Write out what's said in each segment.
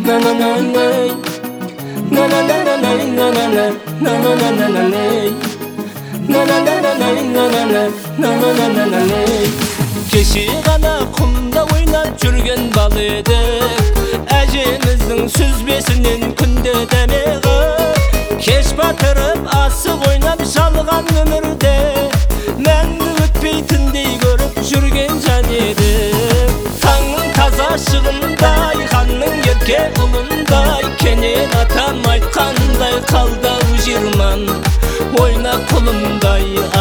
Кеше ғана құмда ойнап жүрген бал едік, әжеміздің сүзбесінен күнде дәмеғі. Кеш батырып асық ойнап жалған өмірде, мәңгі өтпейтіндей көріп жүрген жан едік. Таңның таза шығындай, ханның ерке ұлындай, кенен атам айтқандай қалдау жирман ойна құлымдай.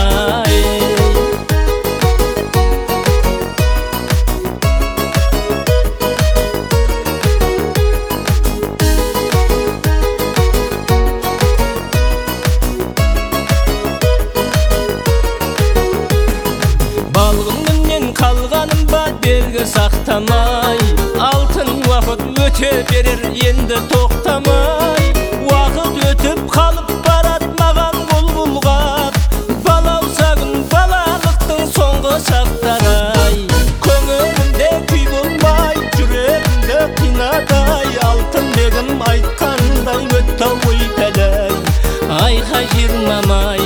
Қалғаным ба белгі сақтамай, алтын уақыт өте берер енді тоқтамай. Уақыт өтіп қалып барат маған қол бұлғап, балауса күн балалықтың соңғы шақтарай. Көңілімде күй болмай, жүрегімді қинадай, алтын бегім айтқандай өтті ой пәләй, айға жирмамай.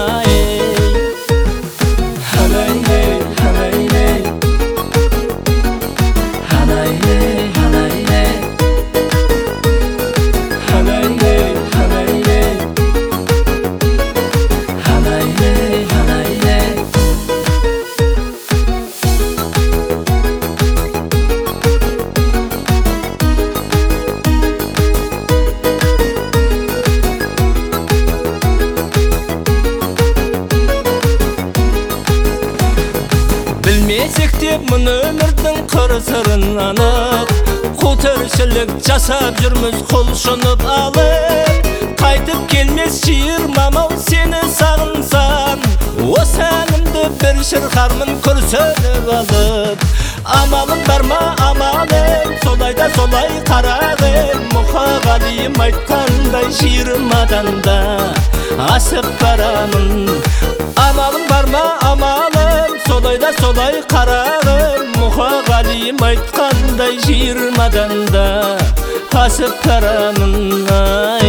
Білмесек те мұны өмірдің қыр-сырын анық, қу тіршілік жасап жүрміз құлшынып алып. Қайтып келмес жиырмам-ау сені сағынсам, осы әнімді бір шырқармын күрсініп алып. Амалым бар ма амалым, солай да солай қарағым, Мұқағалиым айтқандай жиырмадан да асып барамын. Амалым бар ма амалым, солай да солай қарағым, Мұқағалиым айтқандай жиырмадан да асып барамын.